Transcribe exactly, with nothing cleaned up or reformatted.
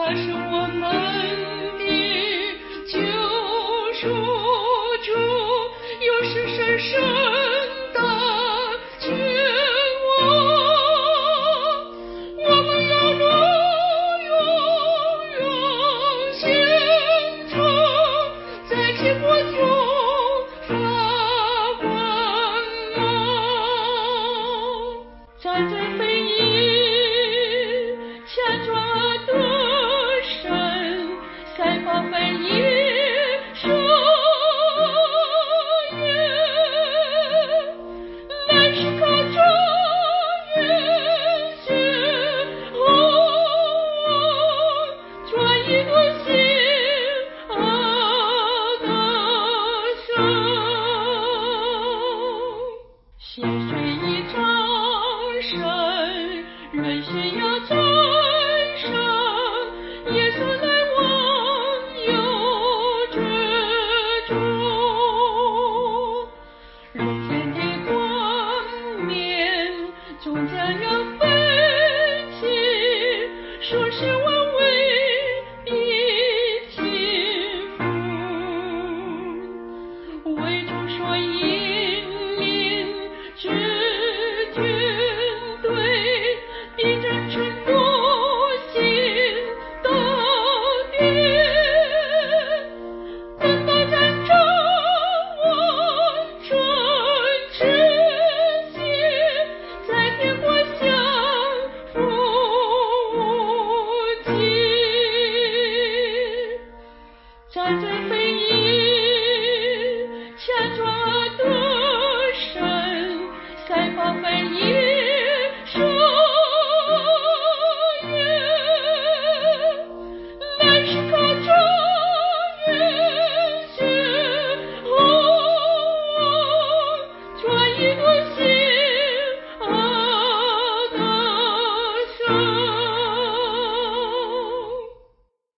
他是我们的救赎主，又是神圣的君王。我们要荣永永献出，在其国中发光芒。战争非义，钱庄得胜，赛跑非义，胜也。乃是靠着源血红，专一论心而得胜。血水已战胜，人心要战胜。耶稣乃万有之主，人间的冠冕终将要废弃，说是我